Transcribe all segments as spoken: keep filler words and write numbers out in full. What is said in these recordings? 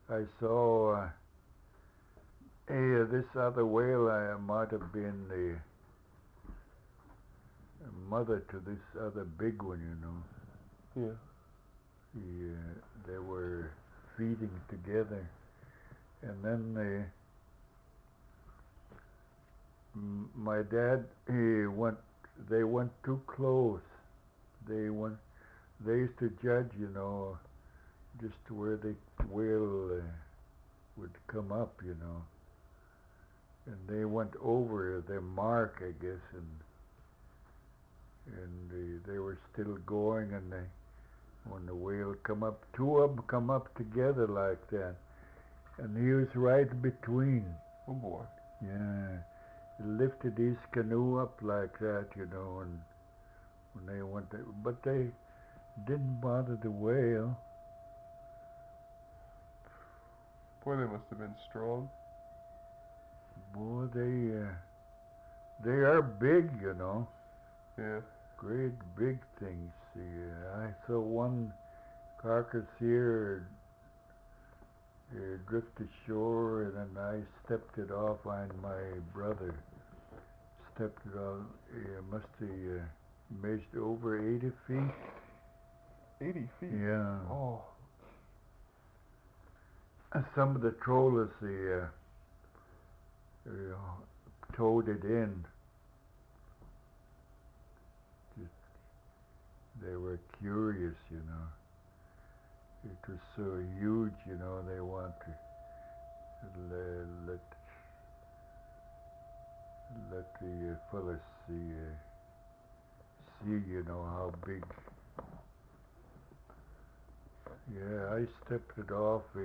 I saw uh, hey, uh, this other whale uh, might have been the mother to this other big one, you know. Yeah. He, uh, they were feeding together, and then they, m- my dad, he went. They went too close. They went. They used to judge, you know, just where the whale uh, would come up, you know. And they went over their mark, I guess, and and they, they were still going, and they, when the whale come up, two of them come up together like that, and he was right between. Oh boy. Yeah, he lifted his canoe up like that, you know, and when they went, there, but they didn't bother the whale. Boy, they must have been strong. Boy, they uh, they are big, you know, Yeah. great big things. Yeah, I saw one carcass here uh, drift ashore, and then I stepped it off, and my brother stepped it off. It must have uh, measured over eighty feet. Eighty feet. Yeah. Oh. And some of the trollers, they, uh, they uh, towed it in. Just, they were curious, you know. It was so huge, you know. They want to let let, let the uh, fellas see uh, see, you know, how big. Yeah, I stepped it off. Uh,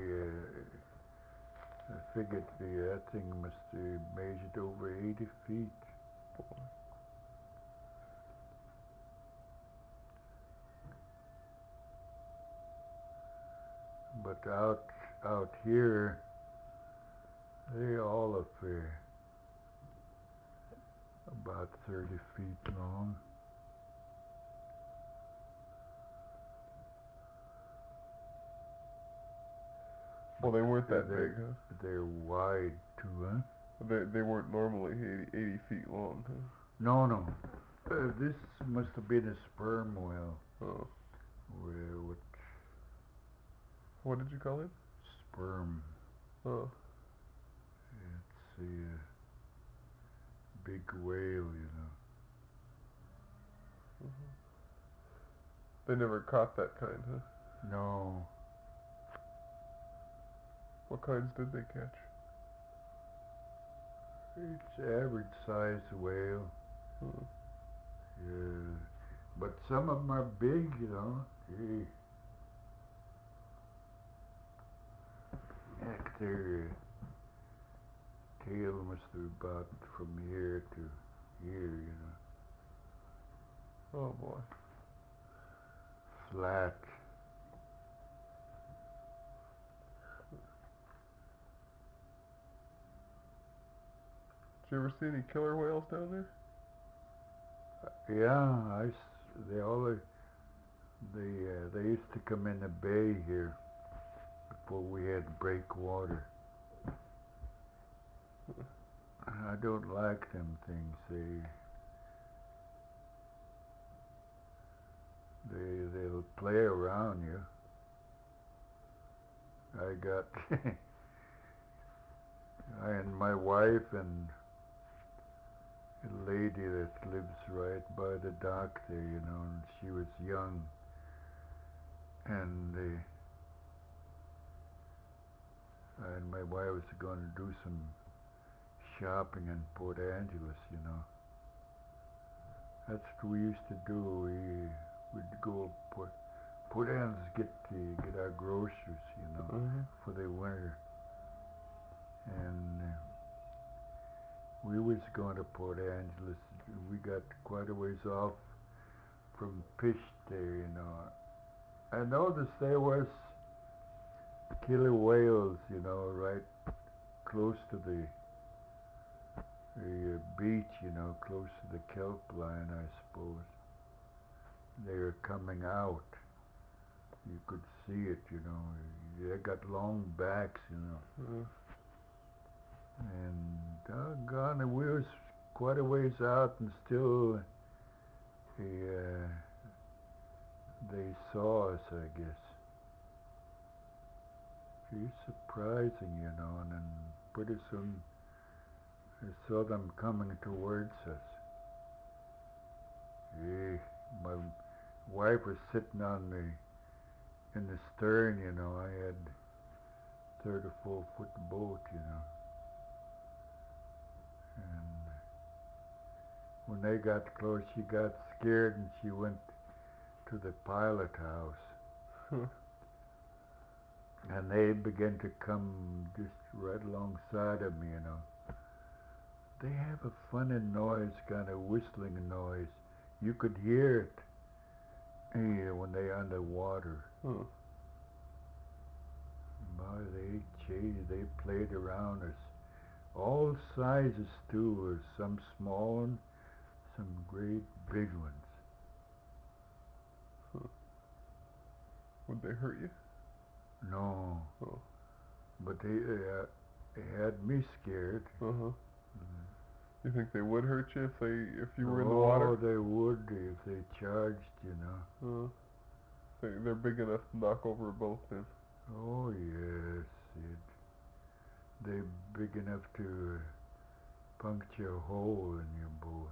I figured the that thing must have measured over eighty feet. Boy. But out out here, they all of uh, about thirty feet long. Well, they weren't Yeah, that they're big, huh? they're wide too, huh? They they weren't normally eighty, eighty feet long, huh? No, no. Uh, this must have been a sperm whale. Oh. Where with What did you call it? sperm? Oh. It's a uh, big whale, you know. Mhm. They never caught that kind, huh? No, What kinds did they catch? it's average size whale. Hmm. Yeah, but some of them are big, you know. Gee, heck, their tail must be about from here to here, you know. Oh boy. Flat. Did you ever see any killer whales down there? Yeah, I s- they all they uh, they used to come in the bay here before we had breakwater. I don't like them things. They they they'll play around you. I got I and my wife and a lady that lives right by the dock there, you know, and she was young, and they and my wife was going to do some shopping in Port Angeles, you know. That's what we used to do. We would go Port Port Angeles get the, get our groceries, you know, Mm-hmm. for the winter, and uh, we was going to Port Angeles. We got quite a ways off from fish there, you know. I noticed there was killer whales, you know, right close to the the uh, beach, you know, close to the kelp line, I suppose. They were coming out. You could see it, you know. they got long backs, you know. Uh, And doggone it, we was quite a ways out and still uh, they saw us, I guess. It's surprising, you know, and then pretty soon I saw them coming towards us. Hey, my wife was sitting on the in the stern, you know. I had thirty four foot boat, you know. And when they got close, she got scared and she went to the pilot house. And they began to come just right alongside of me, you know. They have a funny noise, kind of whistling noise. You could hear it eh, when they underwater. huh. Boy, they chased, they played around us. All sizes too, some small ones, some great big ones. Huh. Would they hurt you? No, Oh. but they, uh, they had me scared. Uh huh. Mm. You think they would hurt you if they if you were oh, in the water? they would if they charged, you know. Uh, they they're big enough to knock over a boat then. Oh yes, it, they're big enough to puncture a hole in your boat.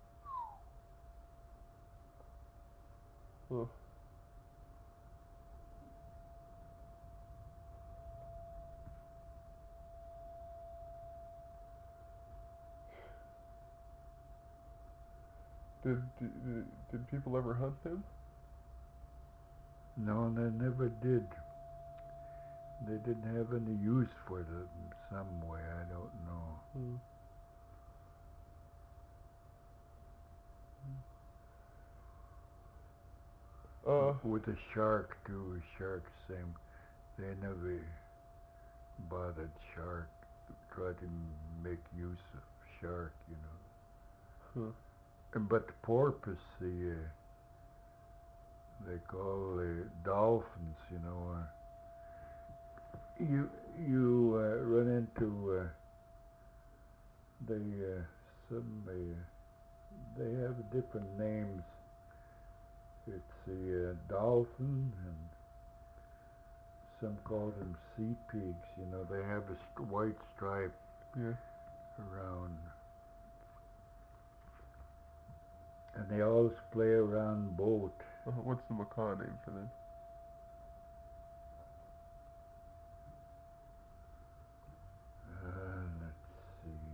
Huh. Did, did did people ever hunt them? No, they never did. They didn't have any use for them some way, I don't know. Hmm. Uh, With a shark too, a shark same. They never bothered shark, try to make use of shark, you know. huh. And But the porpoise, the, uh, they call uh, dolphins, you know. Uh, you you uh, run into uh, they uh, some uh, they have different names. It's the uh, dolphin, and some call them sea pigs. You know, they have a st- white stripe Yeah. around, and they always play around boat. Uh, what's the macaw name for them? Uh, let's see.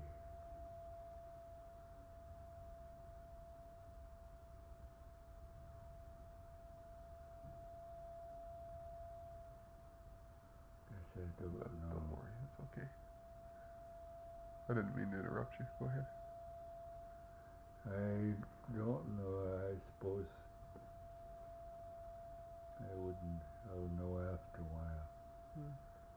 Guess I don't Uh, know. don't worry, it's okay. I didn't mean to interrupt you. Go ahead. I don't know. I suppose I wouldn't. I'll know after a while. Hmm.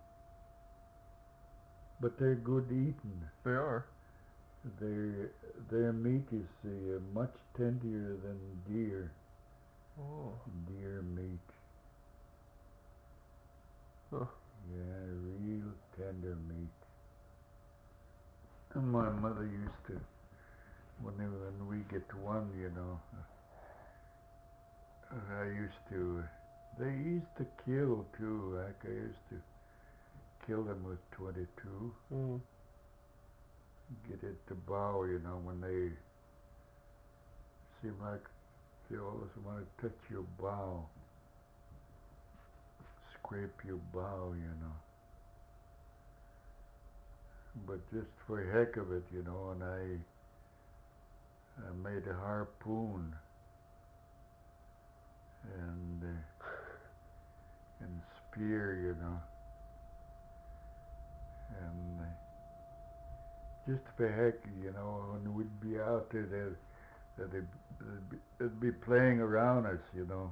But they're good eating. They are. Their their meat is uh, much tender than deer. Oh. Deer meat. Huh. Yeah, real tender meat. And my mother used to, when, they, when we get one, you know, uh, I used to, they used to kill too. Like I used to kill them with twenty-two. Mm. Get at the bow, you know, when they seem like they always want to touch your bow, scrape your bow, you know. But just for heck of it, you know, and I, I made a harpoon and uh, and spear, you know, and uh, just for heck, you know, when we'd be out there, they'd, they'd, they'd, be, they'd be playing around us, you know,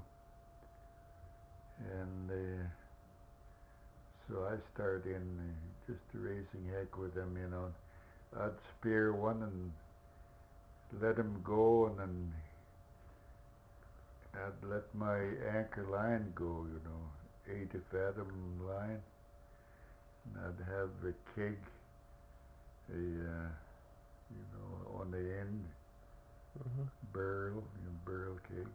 and uh, so I started in uh, just raising heck with them, you know. I'd spear one and let him go, and then I'd let my anchor line go, you know, eighty fathom line, and I'd have a keg, a uh, you know, on the end, Uh-huh. barrel, you know, barrel keg.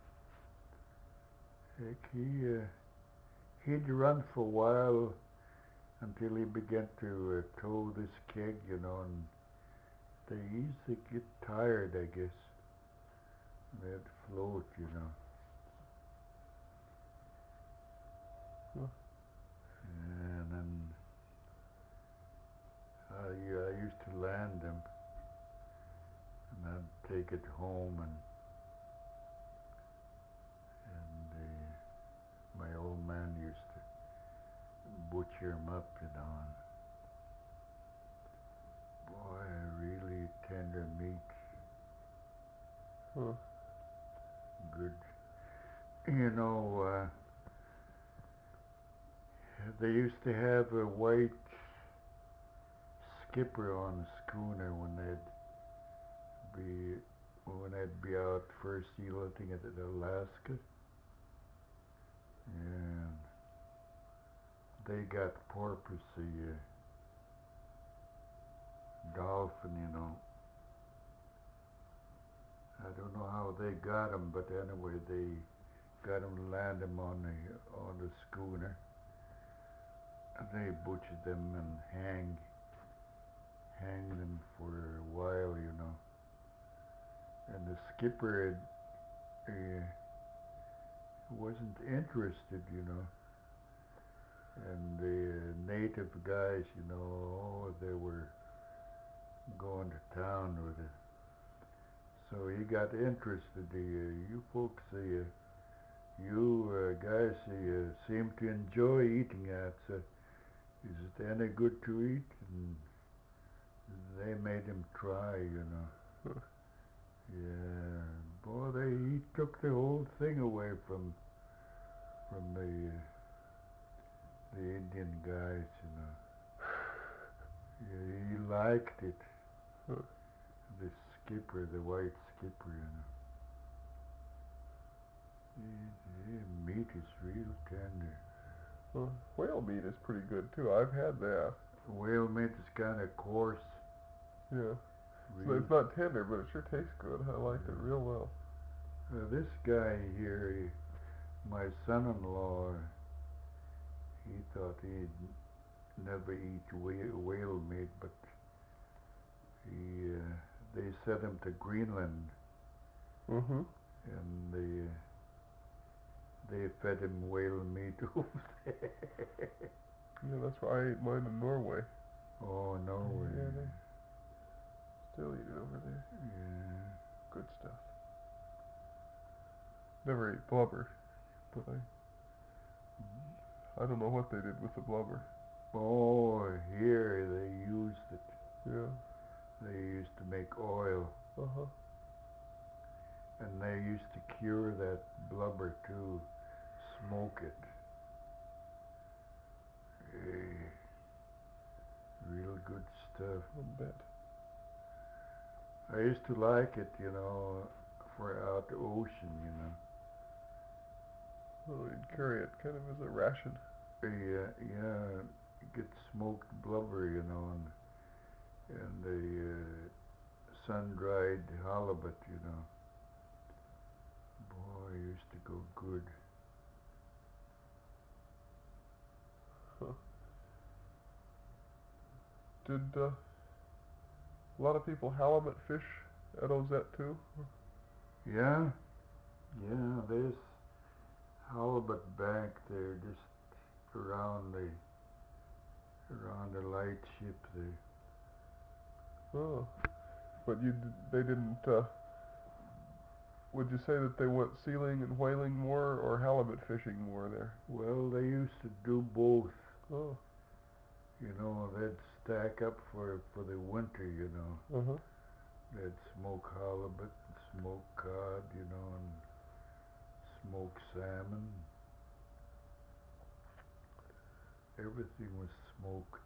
And heck, he uh, he'd run for a while until he began to uh, tow this keg, you know, and they used to get tired, I guess. They'd float, you know. Huh. And then I, uh, I used to land them, and I'd take it home, and and uh, my old man used to butcher 'em up, you know. And boy, really tender meat, Huh. good. You know, uh, they used to have a white skipper on the schooner when they'd be when they'd be out first sea hunting at Alaska, and they got porpoise, a uh, dolphin, you know. I don't know how they got 'em, but anyway, they got 'em to land 'em on the on the schooner. And they butchered them and hang hang them for a while, you know. And the skipper had, uh, wasn't interested, you know. And the native guys, you know, oh, they were going to town with it. So he got interested. The, uh, you folks, uh, you uh, guys uh, seem to enjoy eating that. So is it any good to eat? And they made him try, you know. Huh. Yeah, boy, they he took the whole thing away from from the uh, the Indian guys, you know. Yeah, he liked it. Huh. The skipper, the white skipper, you know. Yeah, yeah, meat is real tender. Huh. Whale meat is pretty good too. I've had that. Whale meat is kind of coarse. Yeah. So Real. it's not tender, but it sure tastes good. I liked it real well. Uh, this guy here, he, my son-in-law, he thought he'd never eat whale, whale meat, but he, uh, they sent him to Greenland, Mm-hmm. and they, they fed him whale meat over there. Yeah, that's why I ate mine in Norway. Oh, no. Yeah, they still eat it over there. Yeah. Good stuff. Never ate blubber, but I I don't know what they did with the blubber. Oh, here they used it. Yeah. They used to make oil, Uh-huh. and they used to cure that blubber too, smoke it. Hey, real good stuff. I bet. I used to like it, you know, for out the ocean, you know. Oh, you'd carry it kind of as a ration. Yeah, yeah, get smoked blubber, you know, and and the uh, sun-dried halibut, you know. Boy, it used to go good. Huh. Did uh, a lot of people halibut fish at Ozette too? Yeah, yeah, there's halibut bank there, just around the around the lightship there. Oh, but you d- they didn't. Uh, would you say that they went sealing and whaling more, or halibut fishing more there? Well, they used to do both. Oh. You know, they'd stack up for for the winter. You know, Uh huh. they'd smoke halibut, and smoke cod, you know, and smoke salmon. Everything was smoked.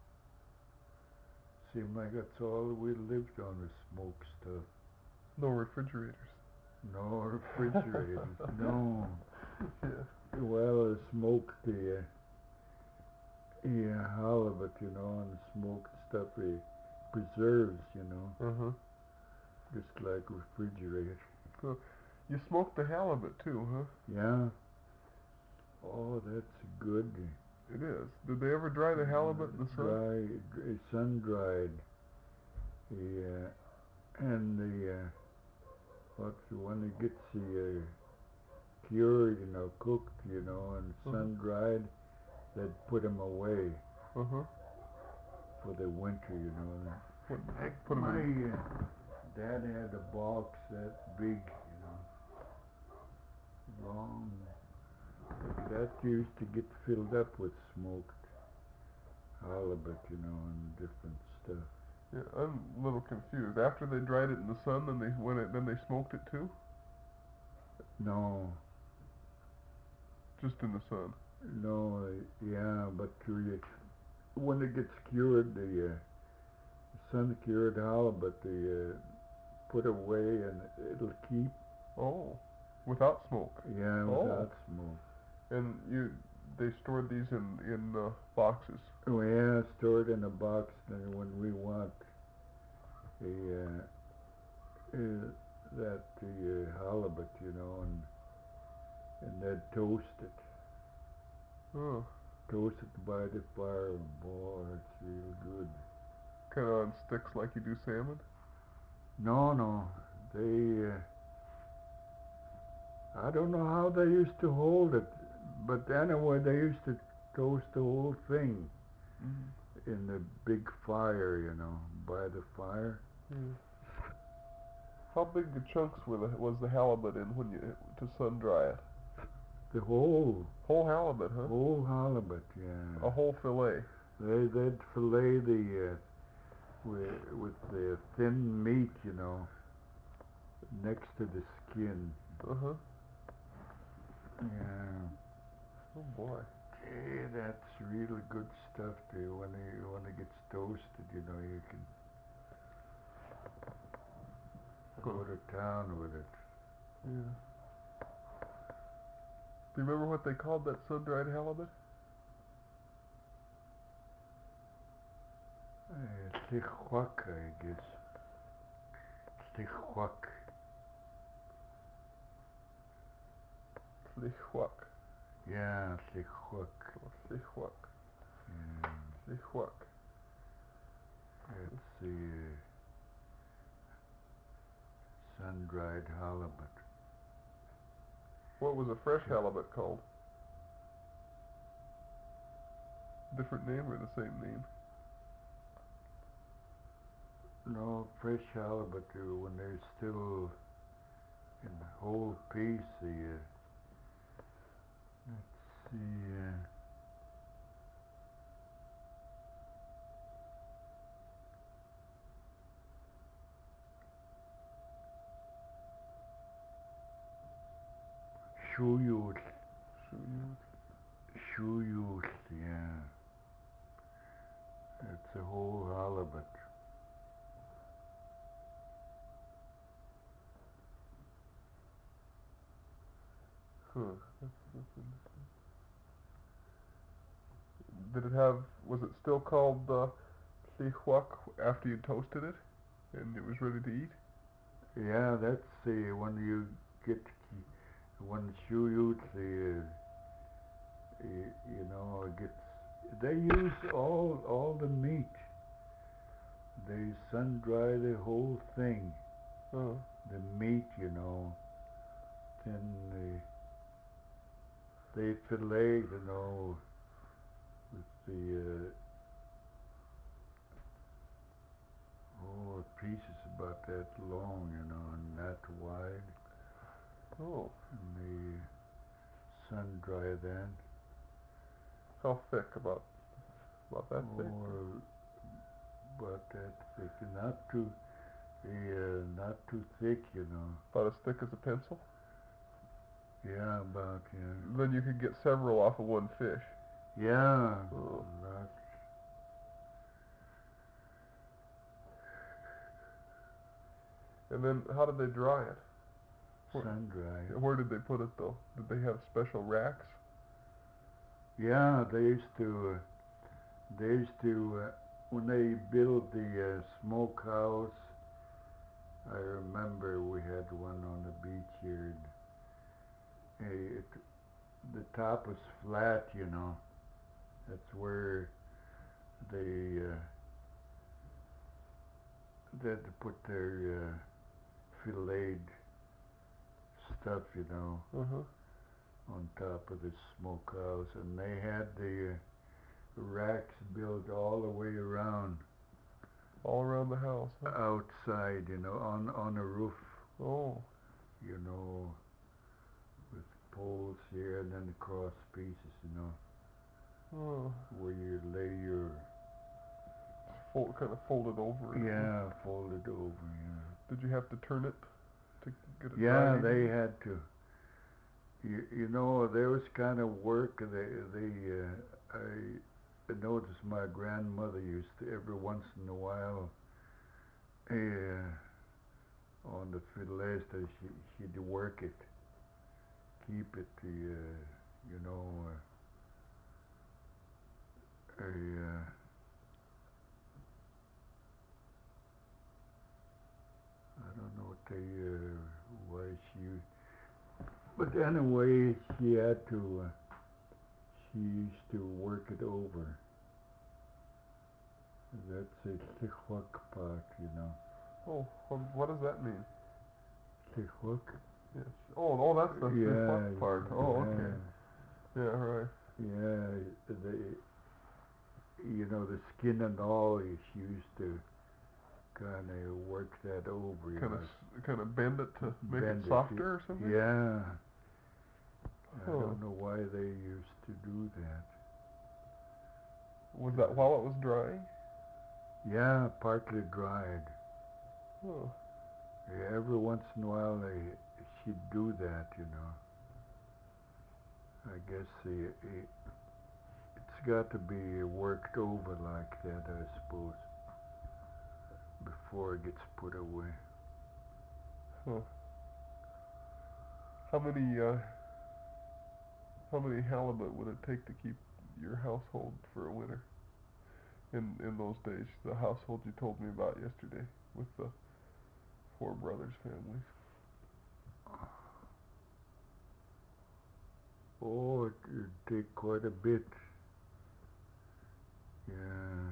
Seemed like that's all we lived on was smoked stuff. No refrigerators. No refrigerators. No. Yeah. well, smoke the uh, yeah, halibut, you know, and smoked stuff, uh, preserves, you know, Uh-huh. just like refrigerated. So you smoked the halibut too, huh? Yeah. Oh, that's good. It is. Did they ever dry the halibut in the sun? Dry, dry sun dried. Yeah, and the uh, what's the when it gets the uh, cured, you know, cooked, you know, and Uh-huh. sun dried, they'd put them away Uh-huh. for the winter, you know. What, Heck, put them my in. uh, dad had a box that big, you know, long. That used to get filled up with smoked halibut, you know, and different stuff. Yeah, I'm a little confused. After they dried it in the sun, then they when it then they smoked it too? No, Just in the sun. no, yeah, but you, when it gets cured, the uh, sun cured halibut, they uh, put away and it'll keep. Oh, without smoke. Yeah, Oh, without smoke. and you they stored these in in uh, boxes. Oh yeah, stored in a box. Then when we want a uh, uh, that the uh, halibut, you know, and and then toast it, Oh, toast it by the fire. Boy, it's real good. kind of on sticks like you do salmon. No, no, they. Uh, I don't know how they used to hold it, but anyway, they used to toast the whole thing Mm. in the big fire, you know, by the fire. Yeah. How big the chunks were the, was the halibut in when you to sun dry it? The whole, Whole halibut, huh? whole halibut, yeah. A whole fillet. They, they'd fillet the, uh, with, with the thin meat, you know, next to the skin. Uh huh. Yeah. Oh boy. Hey, that's really good stuff, too. When it, when it gets toasted, you know, you can Huh. go to town with it. Yeah. Do you remember what they called that sun-dried halibut? Uh, Tijuaca, I guess. Tijuaca. Tlihuac. Yeah, Tijuaca. Oh, Tlihuac. Yeah. Tlihuac. It's the uh, sun-dried halibut. What was a fresh halibut called? Different name or the same name? No, fresh halibut, uh, when they're still in the whole piece, the, uh, let's see, uh, Shuyut, Shuyut. Shuyut, yeah. It's a whole halibut. Huh. That's, that's interesting. Did it have? Was it still called uh, Tlihuac after you toasted it and it was ready to eat? Yeah, that's the, when you get, when Shuyut, the, uh, you, you know, gets, they use all, all the meat. They sun-dry the whole thing. Oh. The meat, you know, then they, they fillet, you know, with the, uh, oh, pieces about that long, you know, and that wide, Oh. and they sun-dry that. How thick? About about that thick? Or about that thick, not too, yeah, not too thick, you know. About as thick as a pencil? Yeah, about, yeah. Then you could get several off of one fish. Yeah, Oh. that, And then how did they dry it? Where, sun-dry. where did they put it though? Did they have special racks? Yeah, they used to. Uh, they used to uh, when they built the uh, smokehouse. I remember we had one on the beach here. And, uh, it, the top was flat, you know. That's where they uh, they had to put their uh, filleted stuff, you know, Uh huh. on top of the smokehouse, and they had the uh, racks built all the way around All around the house, huh? outside, you know, on on a roof, Oh. you know, with poles here and then the cross pieces, you know, Oh. where you lay your Fold, kind of folded over. yeah, folded over, Did you have to turn it to get it yeah. dry? Yeah, they had to. You, you know, there was kind of work. They, they, uh, I noticed my grandmother used to every once in a while, uh, on the fiddlesta, she, she'd work it, keep it, uh, you know, uh, a, uh, I don't know what they, uh, why she, but anyway, she had to, uh, she used to work it over. That's a tichwak pot, you know. Oh, what, what does that mean? Tichwak? Yes. Oh, oh, that's the the Yeah, fuck part. Oh, okay. yeah, Yeah, right. yeah. The, you know, the skin and all, she used to kind of work that over, you Kind know, of, kind of bend it to make it bend it. softer or something. Yeah. I Huh. don't know why they used to do that. Was that while it was drying? Yeah, partly dried. Oh. Yeah, every once in a while they she'd do that, you know. I guess the, it, it's got to be worked over like that, I suppose, before it gets put away. Huh. How many, uh, how many halibut would it take to keep your household for a winter? In in those days, the household you told me about yesterday with the four brothers families. Oh, it would take quite a bit. Yeah.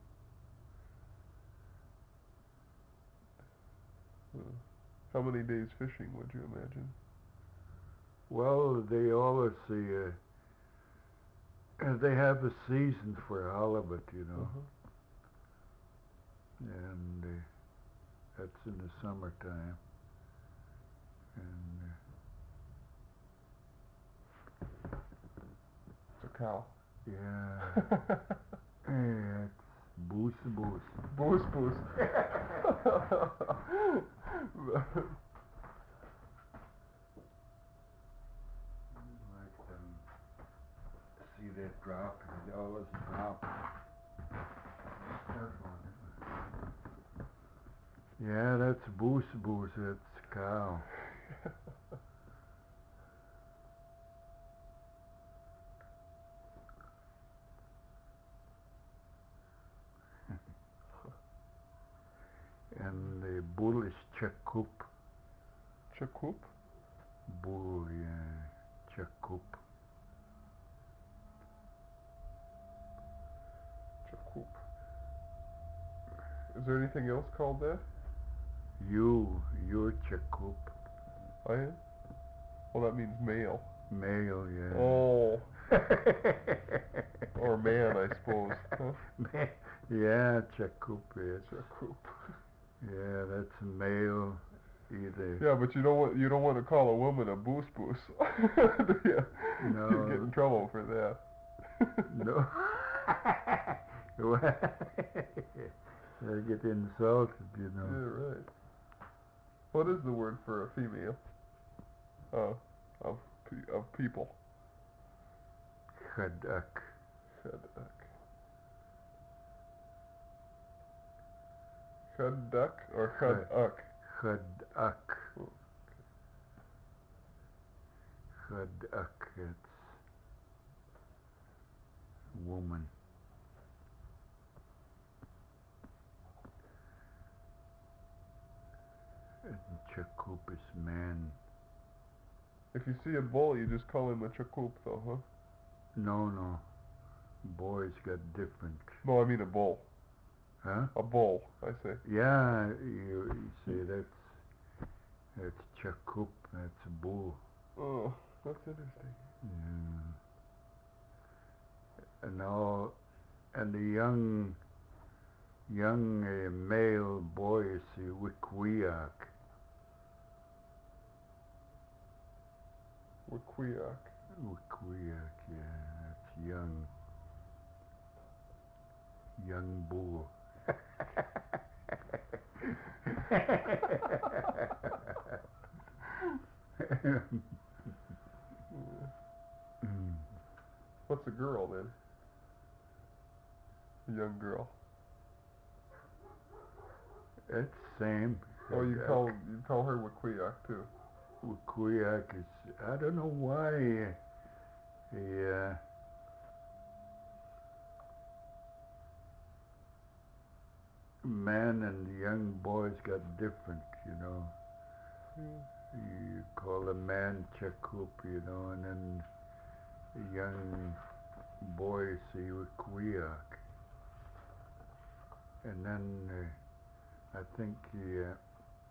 Uh, how many days fishing would you imagine? Well, they always say, uh, they have a season for halibut, you know, Uh-huh. and uh, that's in the summertime. And It's a cow. uh, yeah, yeah, it's boos boos. Boos boos. Like them, see that drop, they always drop. That one. Yeah, that's boos boos. That's cow. And the bull is chakup. Chakup? Bull, yeah, chakup. Chakup. Is there anything else called that? You, you're chakup. I am? Well, that means male. Male, yeah. Oh. Or man, I suppose. Huh? Ma- yeah, chakup, yes. Chakup. Yeah, that's male. Either. Yeah, but you don't want you don't want to call a woman a boos boos. Do you? No. You get in trouble for that. No. I get insulted, you know. Yeah, right. What is the word for a female? Uh, of pe- of people. Chadak. Chadak. Chadak or chadak? Chadak. Oh. Chadak. It's woman. And Chakoop is man. If you see a bull, you just call him a chakoop, though, huh? No, no. Boys got different. No, I mean a bull. Huh? A bull, I say. Yeah, you, you say that's that's Chakoop. That's a bull. Oh, that's interesting. Yeah. And all, and the young young uh, male boy is the Wikwiak. Wikwiak. Wikwiak, yeah, that's young. Young bull. Mm. What's a girl, then? A young girl. It's same. Oh, you call you call her Wikwiak, too. Wikwiak is, I don't know why. Yeah. Man and young boys got different, you know. Yeah. You call a man Chakoop, you know, and then a young boy say Wikwiak. And then uh, I think the, uh,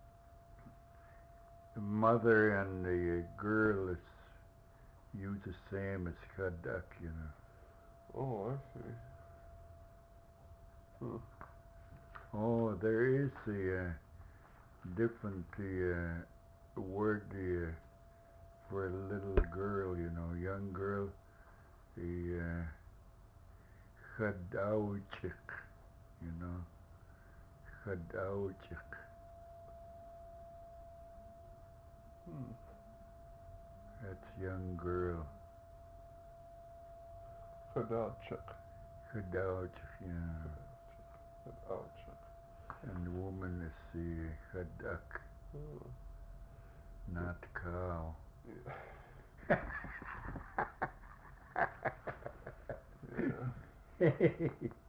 the mother and the girl is use the same as Kadak, you know. Oh, I see. Huh. Oh, there is a uh, different uh, word uh, for a little girl, you know, young girl. The uh, Chadauchik, you know, Chadauchik. Hmm. That's young girl. Chadauchik. Chadauchik, yeah. Chadauchik. And the woman is the Chadak, Oh. not cow. Yeah. Yeah.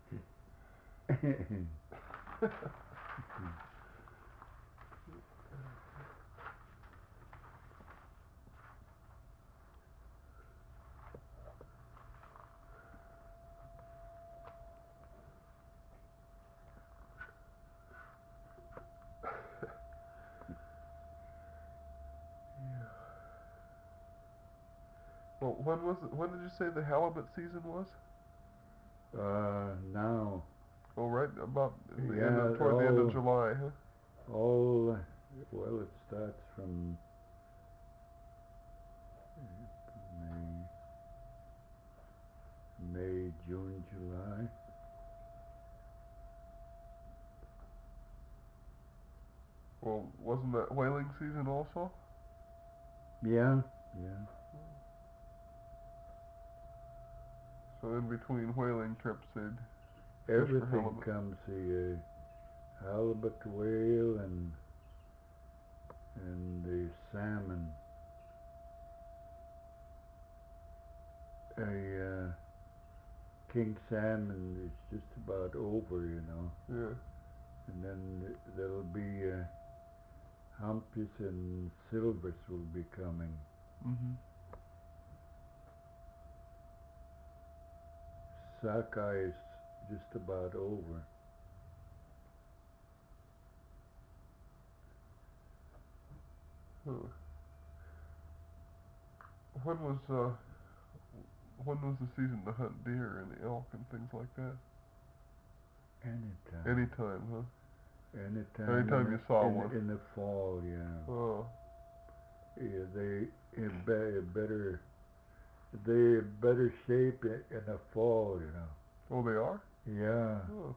Well, when was it, when did you say the halibut season was? uh, now, Oh, right about in the end yeah, of, toward the end of all, July, huh? all, well, it starts from May, May, June, July. Well, wasn't that whaling season also? Yeah, yeah. So in between whaling trips, they'd fish for Everything halibut. comes, the uh, halibut, whale, and and the salmon. A uh, king salmon is just about over, you know, Yeah. and then there'll be uh, humpies and silvers will be coming. Mhm. Sockeye is just about over. Huh. When was uh when was the season to hunt deer and elk and things like that? Anytime. Anytime, huh? Anytime. Anytime in you the, saw in, one. in the fall, yeah. Oh. Yeah, they in be- better. They in better shape in, in the fall, you know. Oh, they are? Yeah. Oh.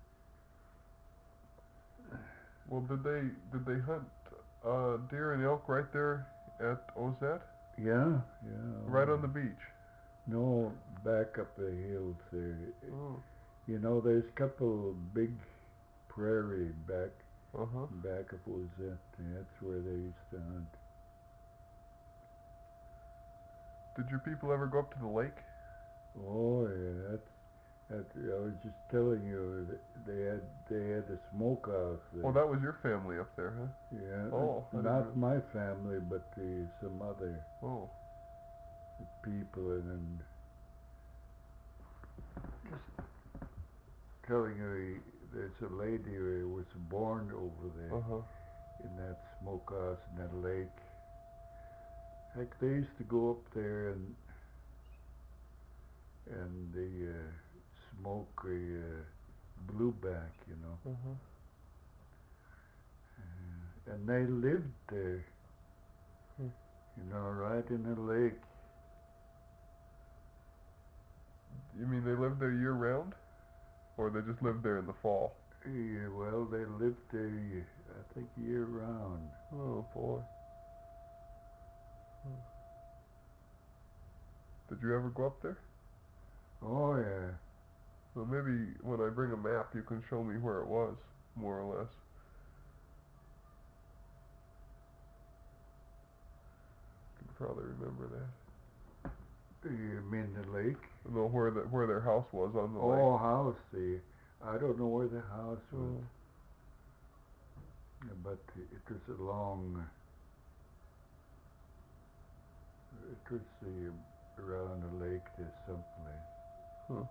Well, did they did they hunt uh deer and elk right there at Ozette? Yeah, yeah. Right on the beach. No, back up the hills there. Oh. You know, there's a couple big prairie back Uh huh. back of Ozette. That's where they used to hunt. Did your people ever go up to the lake? Oh yeah, that's That, I was just telling you that they had they had a smokehouse there. Oh, that was your family up there, huh? Yeah, Oh, I didn't not know. my family, but the, some other Oh. people, and, and just telling you, there's a lady who was born over there Uh huh. in that smokehouse in that lake. Heck, they used to go up there and and they uh, smoke a uh, blueback, you know. Uh huh. Uh, and they lived there, Hmm. you know, right in the lake. You mean they lived there year round, or they just lived there in the fall? Yeah, well, they lived there, I think, year round. Oh boy. Hmm. Did you ever go up there? Oh yeah. Well, maybe when I bring a map, you can show me where it was, more or less. You can probably remember that. You mean the lake? No, where the where their house was on the lake. Oh, house, see. I don't know where the house was, Oh. but it was a long, it was uh, around the lake there someplace. Huh.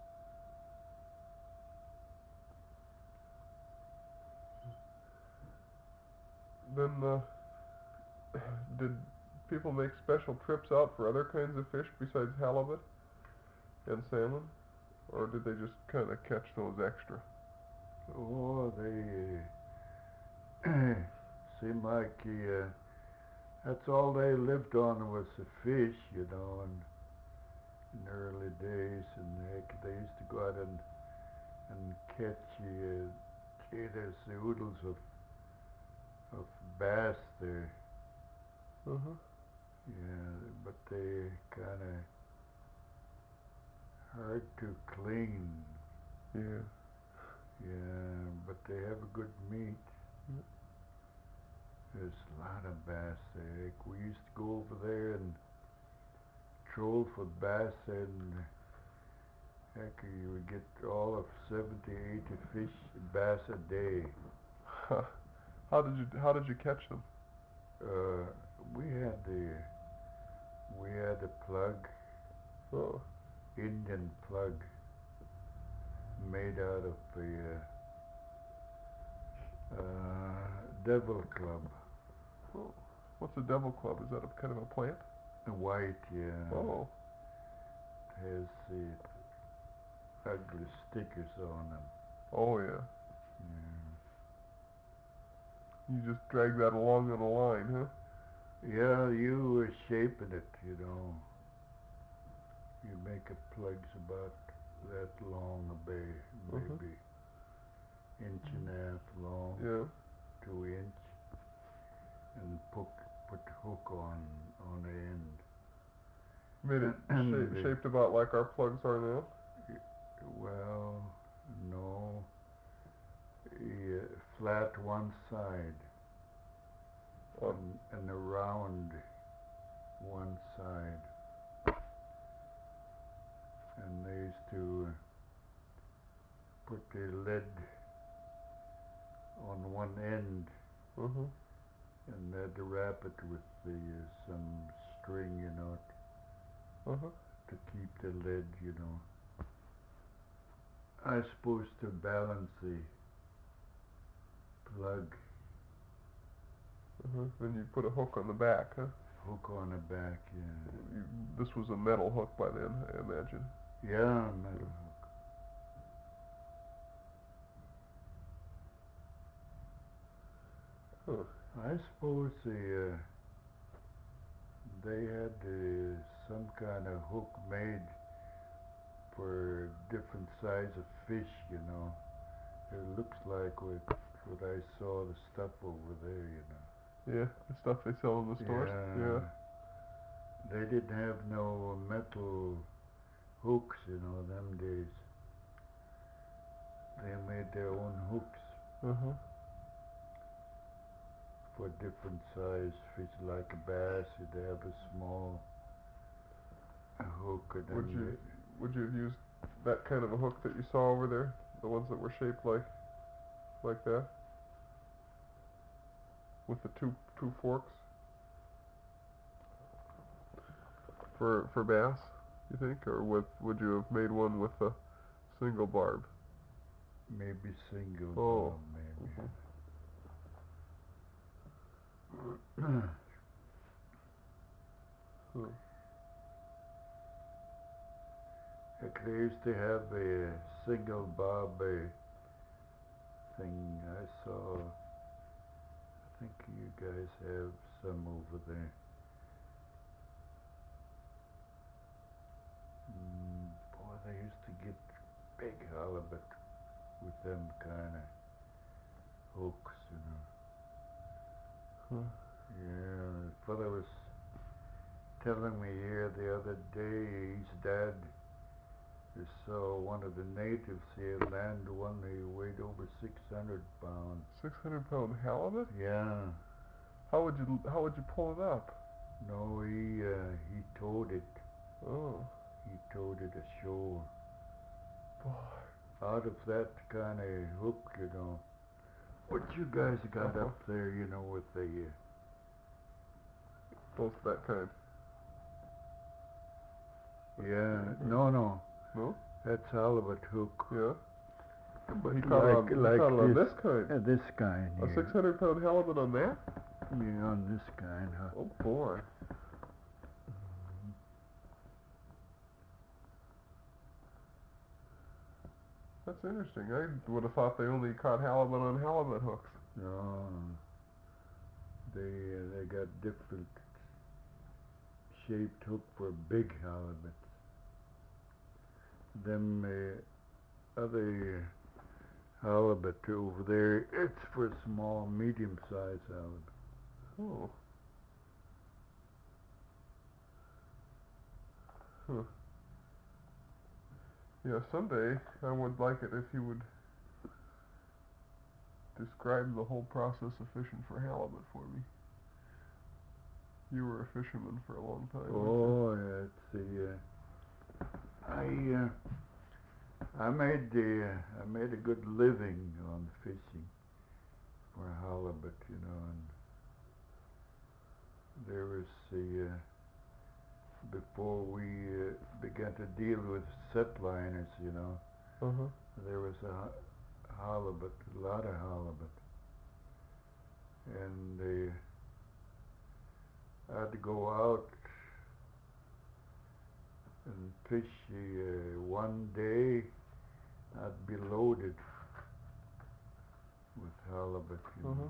Then, uh, did people make special trips out for other kinds of fish besides halibut and salmon, or did they just kind of catch those extra? Oh, they uh, seemed like uh, that's all they lived on was the fish, you know, and in the early days, and heck, they used to go out and and catch uh, gee, there's oodles of of bass there. Uh huh. Yeah, but they kind of hard to clean. Yeah. Yeah, but they have a good meat. Yeah. There's a lot of bass there. Like, we used to go over there and troll for bass, and heck, you would get all of seventy, eighty fish, bass a day. Huh. How did you how did you catch them? Uh, we had the we had a plug, Oh. Indian plug, made out of a uh, uh, devil club. Oh. What's a devil club? Is that a kind of a plant? A white, yeah, Oh. has the ugly stickers on them. Oh yeah. Yeah. You just drag that along on a line, huh? Yeah, you were shaping it, you know. You make a plug's about that long, a bay, Uh huh. maybe inch and a half long, Yeah. two inch, and put put hook on on the end. Made it And, and shape, the, shaped about like our plugs are now. well, no, yeah, flat one side Oh. and and a round one side, and they used to put the lead on one end, Uh huh. and they had to wrap it with the uh, some string, you know, Uh huh. to keep the lead, you know. I supposed to balance the plug Uh huh. Then you put a hook on the back, huh? hook on the back, yeah. You, this was a metal hook by then, I imagine. Yeah, metal hook. Huh. I suppose they uh, they had uh, some kind of hook made for different size of fish, you know. It looks like what what I saw the stuff over there, you know. Yeah, the stuff they sell in the stores. Yeah. Yeah, they didn't have no metal hooks, you know, them days. They made their own hooks Uh huh. for different size fish, like a bass. You'd have a small hook, and Would then you they, would you have used that kind of a hook that you saw over there? The ones that were shaped like like that? With the two two forks? For for bass, you think? Or with would you have made one with a single barb? Maybe single Oh. bob, maybe. Mm-hmm. Hmm. Heck, they used to have a single bob uh, thing I saw. I think you guys have some over there. Mm, boy, they used to get big halibut with them kind of hooks, you know. Huh. Yeah, the fella was telling me here the other day his dad saw one of the natives here land one that weighed over six hundred pounds. Six hundred pound halibut? Yeah. How would you how would you pull it up? No, he uh, he towed it. Oh. He towed it ashore. Boy. Out of that kind of hook, you know. What you guys got Uh-huh. up there, you know, with the uh, Both that kind. yeah, no, no, No? that's halibut hook. Yeah. But He caught like it on, he like caught it on this, this kind. uh, this kind A here. six hundred pound halibut on that? Yeah, on this kind, huh? Oh boy. That's interesting. I would have thought they only caught halibut on halibut hooks. No, they uh, they got different shaped hook for big halibut. Them uh, other halibut over there, it's for small, medium-sized halibut. Oh. Huh. Yeah, someday I would like it if you would describe the whole process of fishing for halibut for me. You were a fisherman for a long time, Oh, yeah, let's see. Uh, I uh, I made the uh, I made a good living on fishing for halibut, you know, and there was the uh, before we uh, began to deal with set liners, you know, Uh-huh. there was a ha- halibut, a lot of halibut, and uh, I had to go out and fish uh, one day. I'd be loaded with halibut, you Uh-huh. know.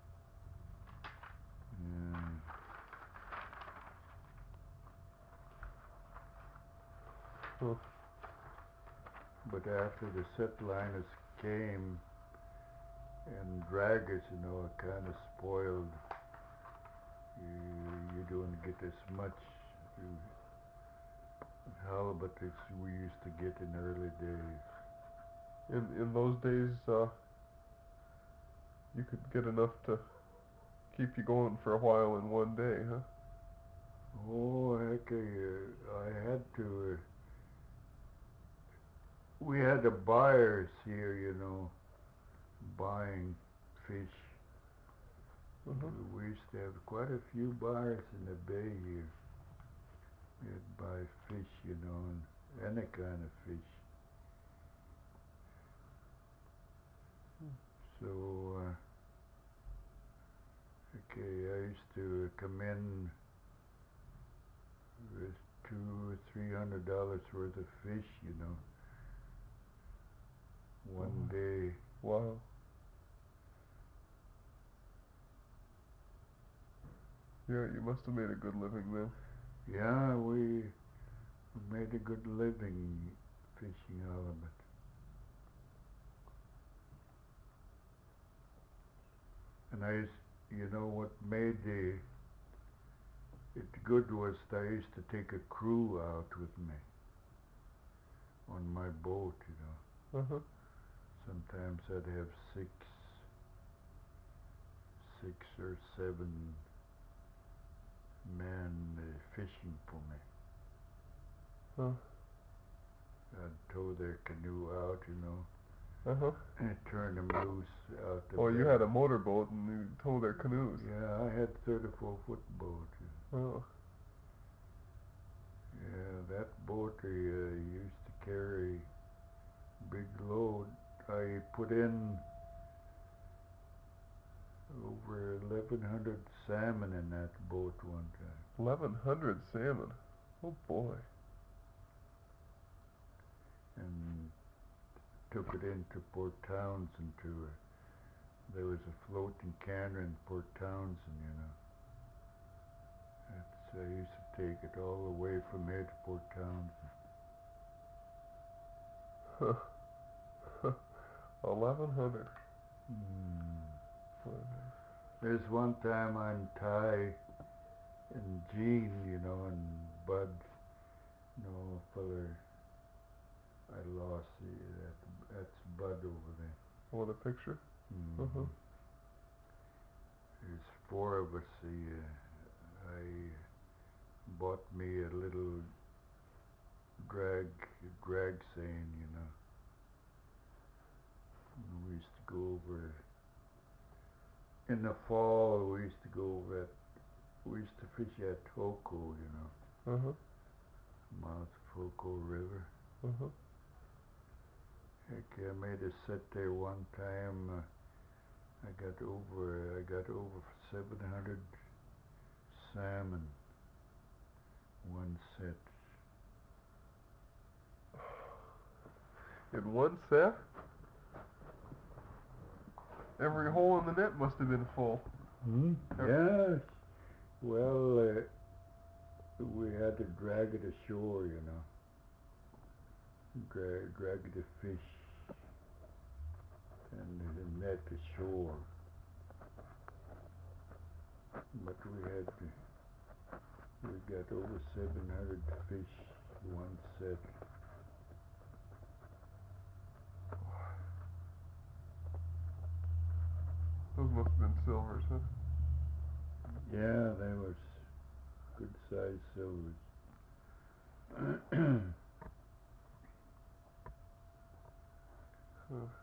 Yeah. Huh. But after the set liners came and draggers, you know, are kind of spoiled. You, you don't get as much uh, halibut as we used to get in early days. In in those days, uh, you could get enough to keep you going for a while in one day, huh? Oh, heck, uh, I had to. Uh, we had the buyers here, you know, buying fish. Uh-huh. We used to have quite a few buyers in the bay here. They'd buy fish, you know, and any kind of fish. So, uh, okay, I used to come in with two or three hundred dollars worth of fish, you know, one Oh. day. Wow. Yeah, you must have made a good living then. Yeah, we made a good living fishing halibut. And I used, you know, what made the it good was that I used to take a crew out with me on my boat, you know. Uh-huh. Sometimes I'd have six, six or seven men uh, fishing for me. Huh. I'd tow their canoe out, you know, Uh huh. and turn them loose out the Oh, you back. had a motorboat and you towed their canoes. Yeah, I had thirty-four foot boat. Oh. Yeah, that boat uh, used to carry big load. I put in over eleven hundred salmon in that boat one time. Eleven hundred salmon. Oh boy. And took it into Port Townsend to, uh, there was a floating cannery in Port Townsend, you know. That's, I used to take it all the way from here to Port Townsend. Huh. Eleven hundred. Mm. There's one time on Ty and Gene, you know, and Bud, no feller, I lost the, that, that's Bud over there. Want a picture? Mm. Uh-huh. There's four of us. The, uh, I bought me a little drag, drag seine, you know. And we used to go over, in the fall we used to go over at, we used to fish at Toko, you know, Uh-huh. mouth of Toko River. Uh-huh. Heck, I made a set there one time. Uh, I got over, I got over seven hundred salmon, one set. In one set? Every hole in the net must have been full. Hmm? Yes. Well, uh, we had to drag it ashore, you know. Drag, drag the fish and the net ashore. But we had, to, we got over seven hundred fish, one set. Those must have been silvers, huh? Yeah, they was good sized silvers. Huh.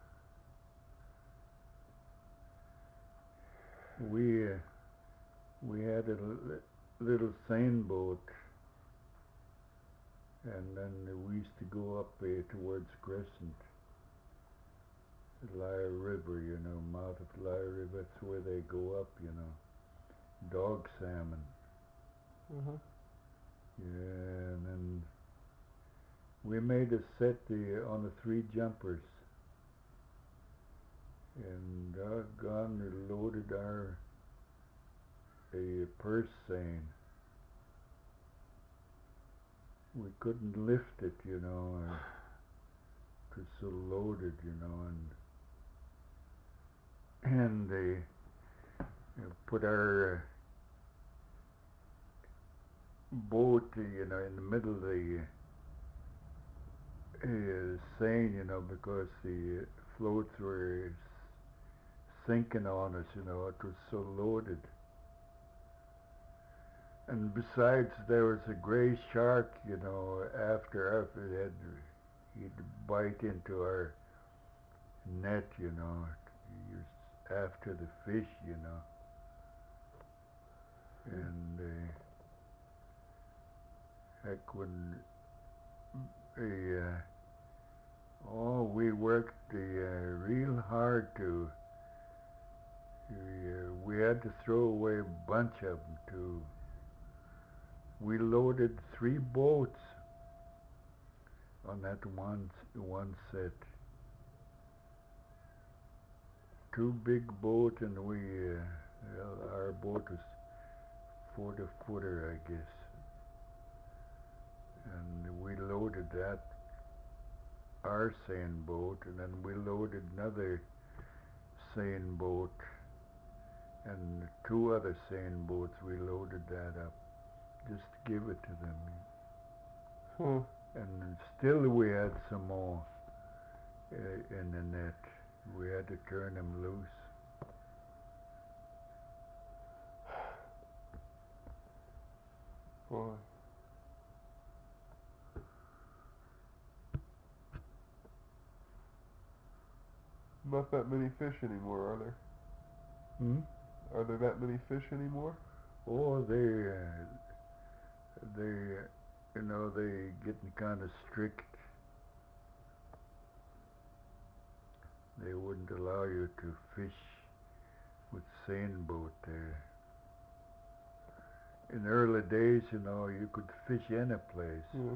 we uh, we had a li- little seine boat, and then we used to go up uh, towards Crescent, Lyre River, you know, mouth of Lyre River. That's where they go up, you know. Dog salmon. Uh-huh. Yeah, and then we made a set uh, on the three jumpers, and doggone, we loaded our a purse seine. We couldn't lift it, you know. Uh, it was so loaded, you know, and and they uh, put our uh, boat, uh, you know, in the middle of the uh, seine, you know, because the floats were s- sinking on us, you know. It was so loaded. And besides, there was a gray shark, you know, after after it had, he'd bite into our net, you know. He was after the fish, you know. And uh, heck, when the uh, oh, we worked the uh, real hard to. We, uh, we had to throw away a bunch of them too. We loaded three boats on that one one set. Two big boats, and we uh, well, our boat was forty footer, I guess, and we loaded that our seine boat, and then we loaded another seine boat, and two other seine boats. We loaded that up just to give it to them, Huh. and still we had some more uh, in the net. We had to turn them loose. Boy. Not that many fish anymore, are there? Hmm? Are there that many fish anymore? Oh, they, uh, they, uh, you know, they getting kind of strict. They wouldn't allow you to fish with seine boat there. In the early days, you know, you could fish any place. Yeah.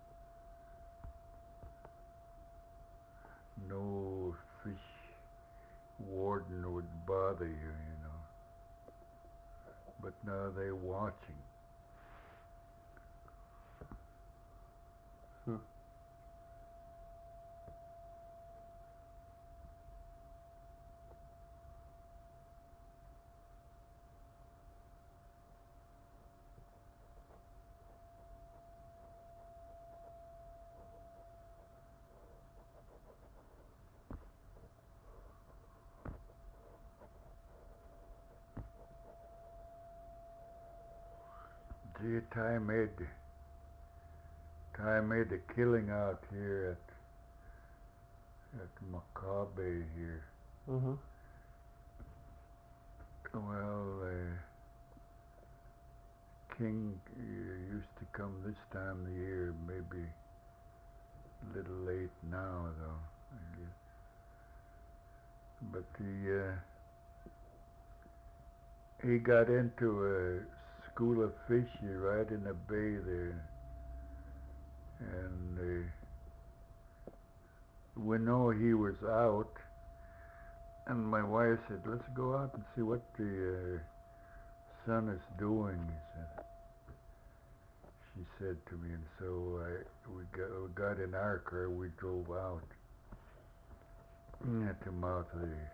No fish warden would bother you, you know. But now they're watching. Huh. Gee, Ty made, Ty made a killing out here at, at Macabre here. Uh-huh. Well, uh, King uh, used to come this time of the year, maybe a little late now though, I guess. But he, uh, he got into a school of fishery right in the bay there. And uh, we know he was out. And my wife said, let's go out and see what the uh, son is doing, he said. She said to me, and so I, we, got, we got in our car, we drove out at the mouth of the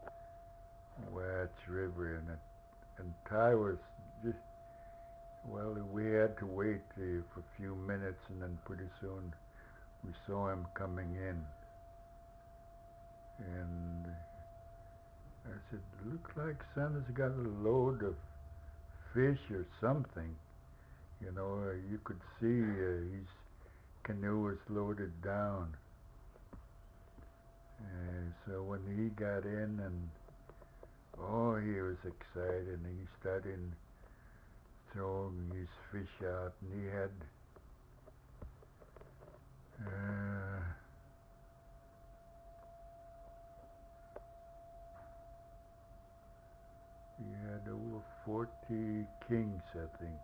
Watch River, and, it, and Ty was just, well, we had to wait uh, for a few minutes, and then pretty soon we saw him coming in. And I said, look like son has got a load of fish or something. You know, uh, you could see uh, his canoe was loaded down. Uh, so when he got in, and oh, he was excited, and he started throwing his fish out, and he had uh, he had over forty kings, I think,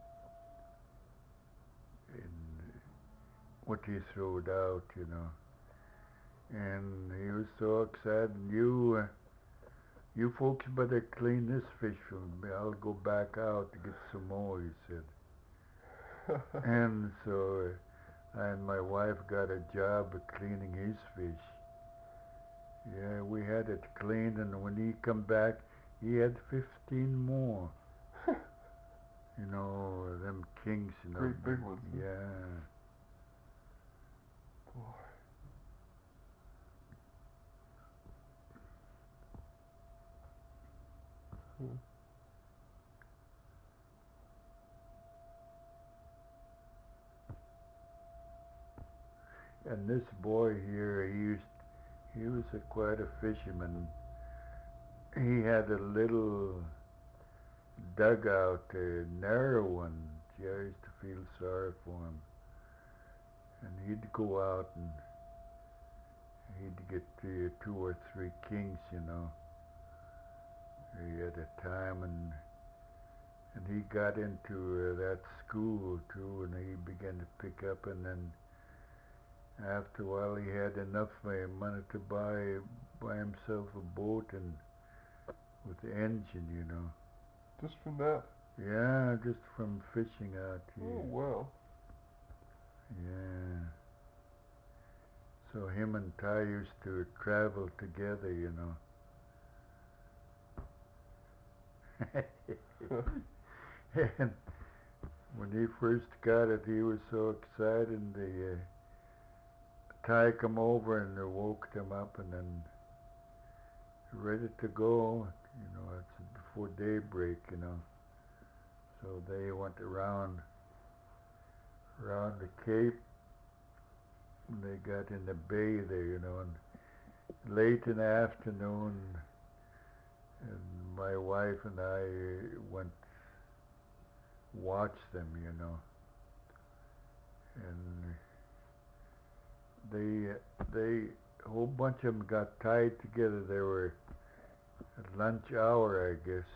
in what he threw out, you know. And he was so excited. And you, uh, you folks better clean this fish for me. I'll go back out to get some more, he said. And so uh, and my wife got a job of cleaning his fish. Yeah, we had it cleaned, and when he come back, he had fifteen more. You know, them kings, you know. Great big ones. Huh? Yeah. Boy. Huh. And this boy here, he used, he was a, quite a fisherman. He had a little dugout, a narrow one. Gee, I used to feel sorry for him. And he'd go out and he'd get uh, two or three kings, you know. He had a time, and and he got into uh, that school too, and he began to pick up, and then after a while he had enough uh, money to buy buy himself a boat and with the engine, you know. Just from that? Yeah, just from fishing out here. Oh, wow. Yeah. So him and Ty used to travel together, you know. And when he first got it, he was so excited, and the uh, Ty come over and uh, woke him up, and then ready to go. You know, it's before daybreak, you know. So they went around around the cape, and they got in the bay there, you know, and late in the afternoon, and my wife and I went watched them, you know, and they they a whole bunch of them got tied together. They were at lunch hour, I guess.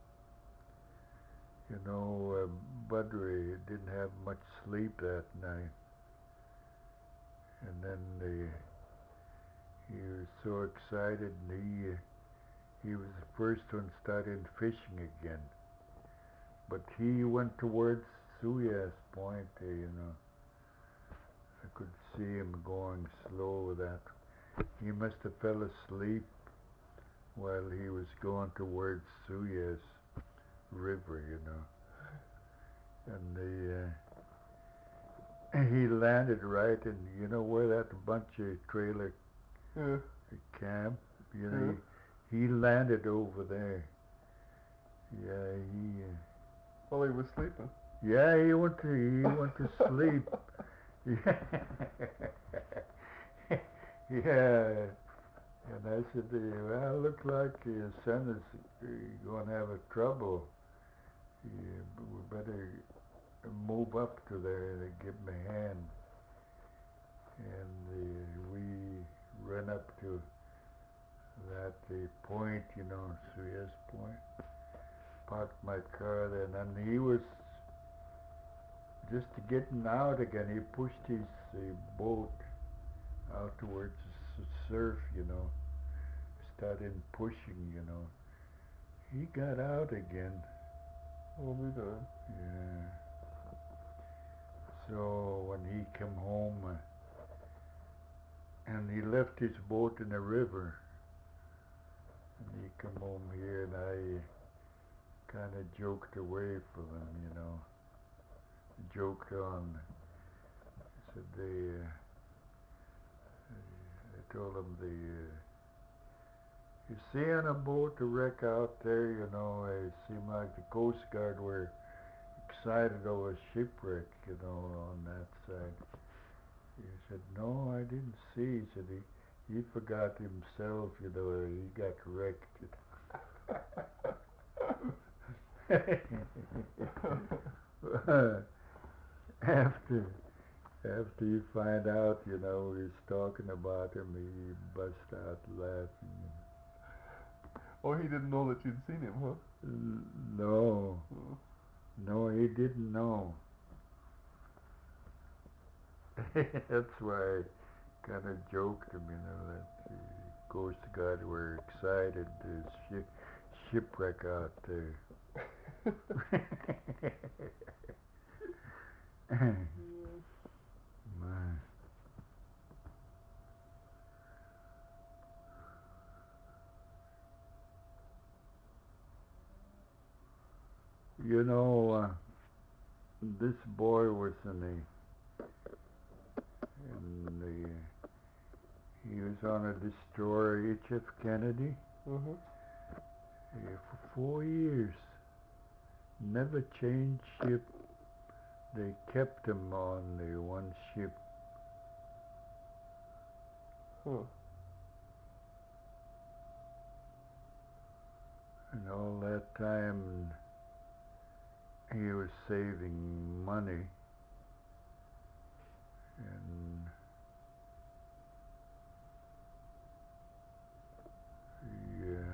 You know, uh, Budry didn't have much sleep that night, and then they, he was so excited, and he he was the first one started fishing again. But he went towards Suyas Point there, you know. I could see him going slow with that. He must have fell asleep while he was going towards Suyas River, you know. And they, uh, he landed right in, you know, where that bunch of trailer Yeah. camp, you know, Yeah. he, he landed over there. Yeah, he, uh, While he was sleeping. yeah, he went to, he went to sleep. Yeah. Yeah. And I said, uh, well, look like your son is uh, going to have a trouble. Yeah, but we better move up to there and give him a hand. And uh, we ran up to that uh, point, you know, Suez Point. Parked my car there, and he was just getting out again. He pushed his uh, boat out towards the surf, you know. Started pushing, you know. He got out again. I'll be darned. Yeah. So when he came home, uh, and he left his boat in the river, and he come home here, and I kind of joked away from him, you know. Joked on. I said they. Uh, I told him the. Uh, you see on a boat to wreck out there, you know. It seemed like the Coast Guard were excited over a shipwreck, you know, on that side. He said, no, I didn't see. He said he, he forgot himself, you know, he got wrecked. after after you find out, you know, he's talking about him, he bust out laughing. Oh, he didn't know that you'd seen him, huh? N- No, Oh. no, he didn't know. That's why I kind of joked him, you know, that the Coast Guard were excited to ship, shipwreck out there. My. You know, uh, this boy was in the, in the, he was on a destroyer, H F Kennedy, Uh-huh. uh, for four years. Never changed ship. They kept him on the one ship. Huh. And all that time he was saving money. And he, uh,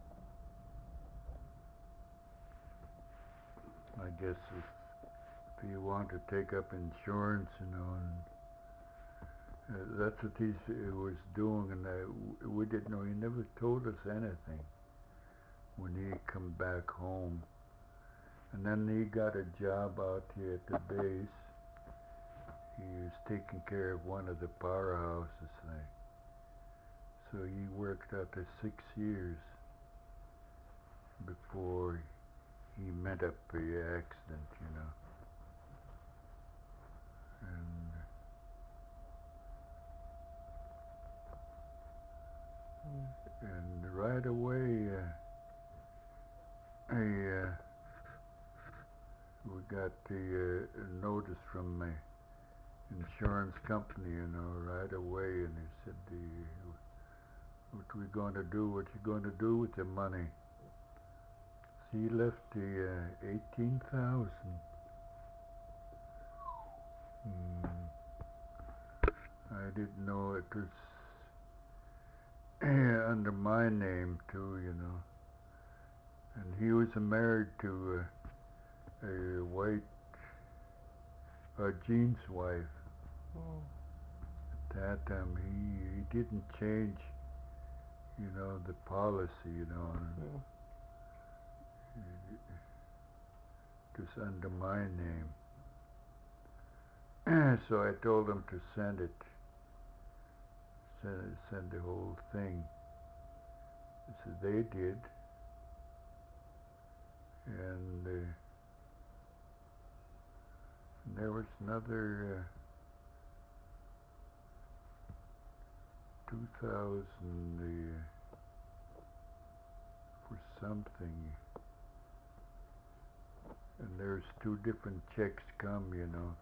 I guess if, if he wanted to take up insurance, you know, and Uh, that's what he s- was doing, and uh, w- we didn't know. He never told us anything when he come back home. And then he got a job out here at the base. He was taking care of one of the powerhouses there. So he worked out there six years before he met up the accident, you know. And and right away, uh, I, uh, we got the uh, notice from the insurance company, you know, right away, and he said the what we gonna do, what you gonna do with the money? He left the uh, eighteen thousand. Hmm. I didn't know it was under my name too, you know. And he was married to uh, a white, uh, Jean's wife. Oh. At that time, he, he didn't change, you know, the policy, you know. Yeah. It was under my name. So I told him to send it, send, send the whole thing. So they did. And uh, there was another uh, two thousand uh, for something. And there's two different checks come, you know.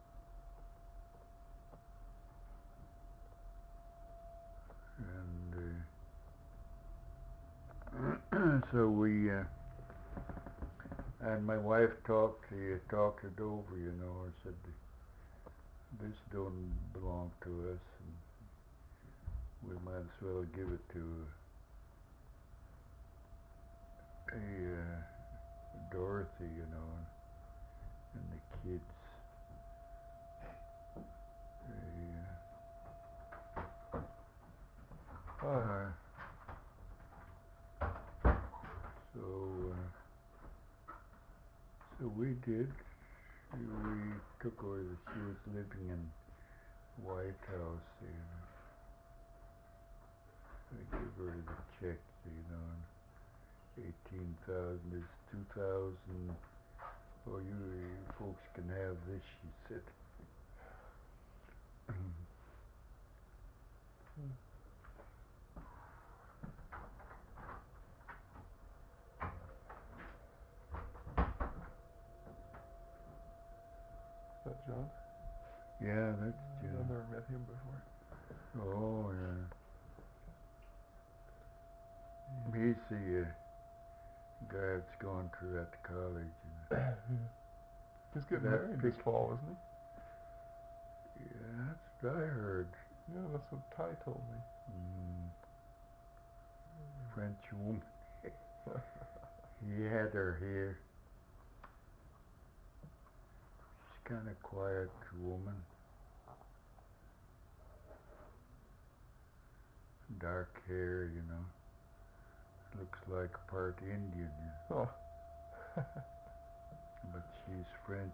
And uh, so we, uh, and my wife talked, uh, talked it over, you know, and said, this don't belong to us, and we might as well give it to a uh, Dorothy, you know, and the kids. They, uh, Oh. uh, so, uh, so we did. We took her. She was living in White House, you know. I gave her the check, you know, and eighteen thousand is two thousand. Oh, you, you folks can have this, she said. Is that John? Yeah, that's Uh, John. I've never met him before. Oh, yeah. He's the uh, guy that's going through at the college. You know. Yeah. He's getting That married this pic- fall, isn't he? Yeah, that's what I heard. Yeah, that's what Ty told me. Mm. French woman. He had her here. She's kind of quiet woman. Dark hair, you know. Looks like part Indian, you know. Oh. But she's French.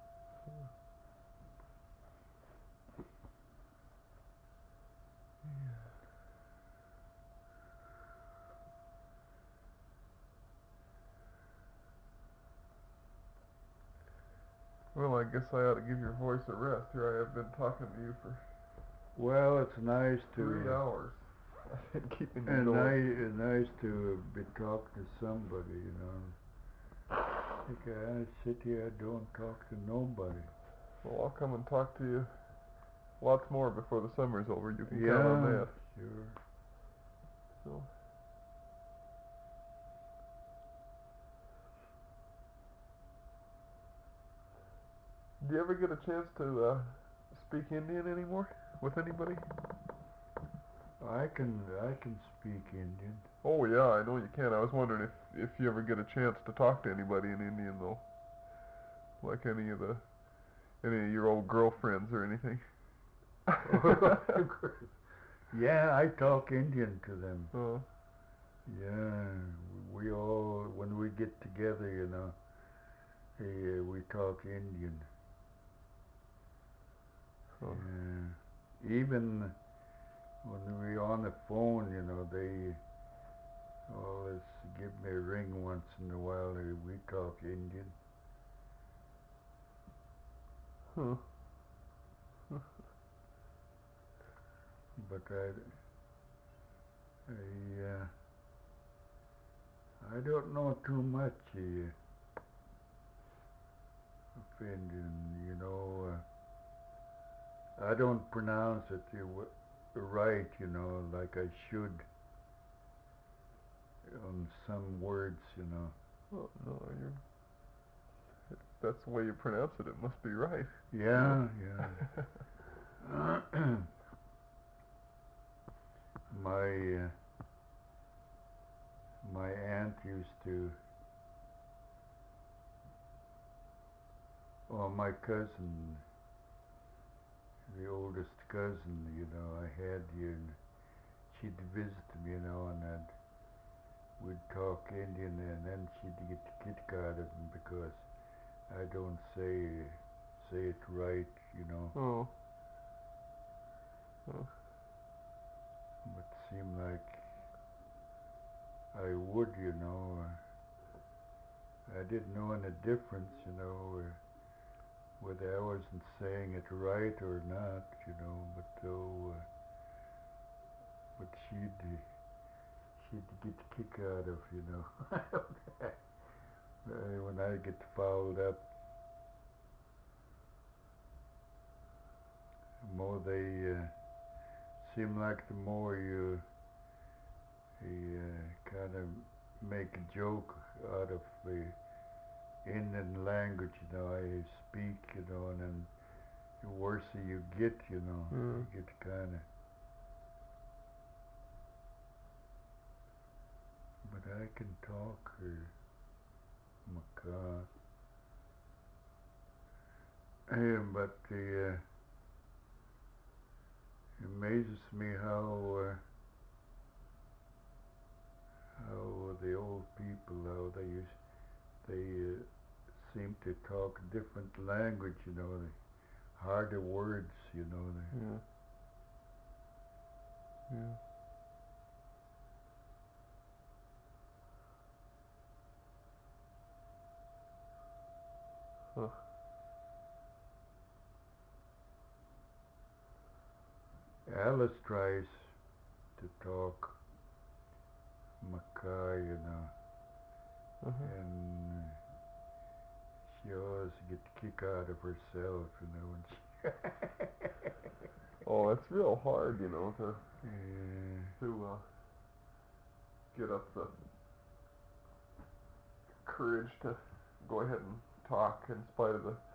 Well, I guess I ought to give your voice a rest. Here I have been talking to you for Well, it's nice to. three hours. I've been keeping you And going. nice, nice to be talking to somebody, you know. Like I sit here, I don't talk to nobody. Well, I'll come and talk to you lots more before the summer's over. You can Yeah, count on that. sure. So. Do you ever get a chance to uh, speak Indian anymore with anybody? I can, I can speak Indian. Oh yeah, I know you can. I was wondering if if you ever get a chance to talk to anybody in Indian though, like any of the any of your old girlfriends or anything. Yeah, I talk Indian to them. Uh, Yeah, we all, when we get together, you know, eh, we talk Indian. uh, Yeah. Even when we on the phone, you know, they always give me a ring once in a while. eh, We talk Indian. huh. But I, I, uh, I don't know too much uh, of Indian, you know. Uh, I don't pronounce it uh, w- right, you know, like I should. on some words, you know. Oh, no, you're, that's the way you pronounce it. It must be right. Yeah, yeah. my uh, my aunt used to, or my cousin, the oldest cousin, you know, I had here, and she'd visit me, you know, and I'd, we'd talk Indian, and then she'd get the kick out of me because I don't say say it right, you know. Oh. Oh. But it seemed like I would, you know. Uh, I didn't know any difference, you know, uh, whether I wasn't saying it right or not, you know. But though, uh, but she'd she'd get the kick out of, you know, uh, when I get fouled up. The more they uh, seem like the more you you uh, kind of make a joke out of the Indian language, you know, I speak, you know, and then the worse you get, you know, Mm. you get kind of. But I can talk, uh, my God. Hey, but the, uh, it amazes me how uh, how the old people, how they use, they uh, seem to talk different language, you know, the harder words, you know. They, Yeah. Yeah. Huh. Alice tries to talk Mackay, you know, Uh-huh. and she always gets a kick out of herself, you know, when she Oh, it's real hard, you know, to uh, to uh, get up the courage to go ahead and talk in spite of the